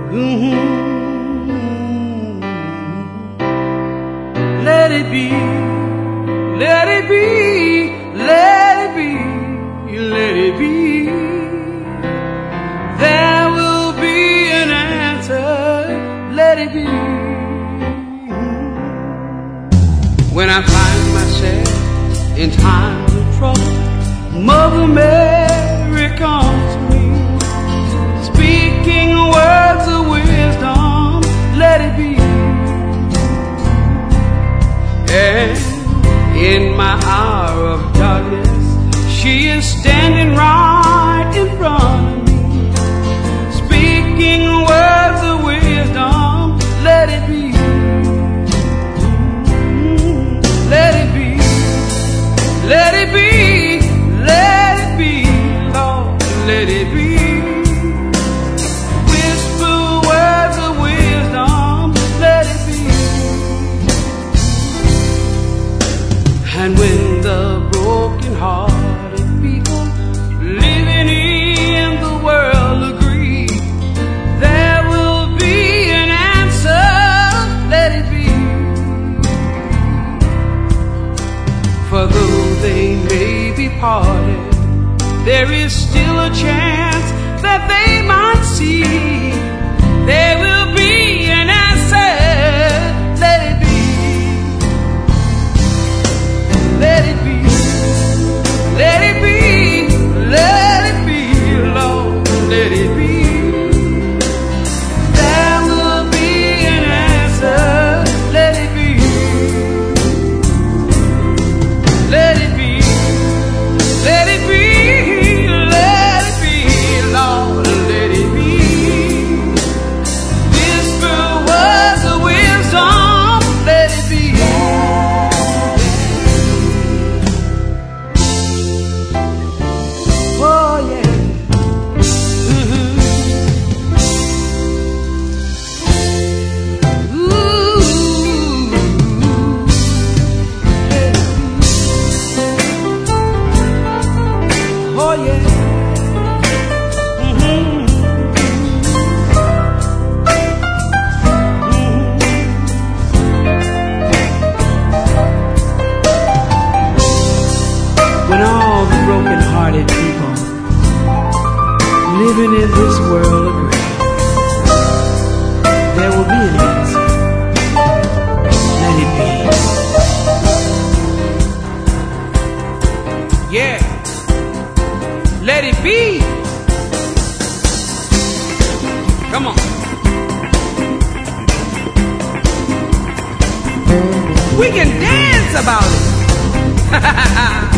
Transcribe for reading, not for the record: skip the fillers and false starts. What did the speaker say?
Let it be, let it be, let it be, let it be. There will be an answer, let it be. When I find myself in times of trouble, Mother Mary comes to me, speaking words of wisdom, let it be. And in my hour of darkness, she is standing right in front of me, speaking words of wisdom, let it be. Let it be, let it be, let it be, Lord, let it be. Whisper words of wisdom, let it be. And when the broken-hearted people living in the world agree, there will be an answer, let it be. For though they may be parted, there is still a chance that they might see. There will be an answer, let it be. Let it be, let it be, let it be, Lord, let it be. There will be an answer, let it be. Let it be, let it be, let it be, Lord, let it be. Whisper words of wisdom, let it be. Oh yeah. Ooh. Oh yeah. When all the broken-hearted people living in this world agree, there will be an answer. Let it be. Yeah. Let it be. Come on. We can dance about it.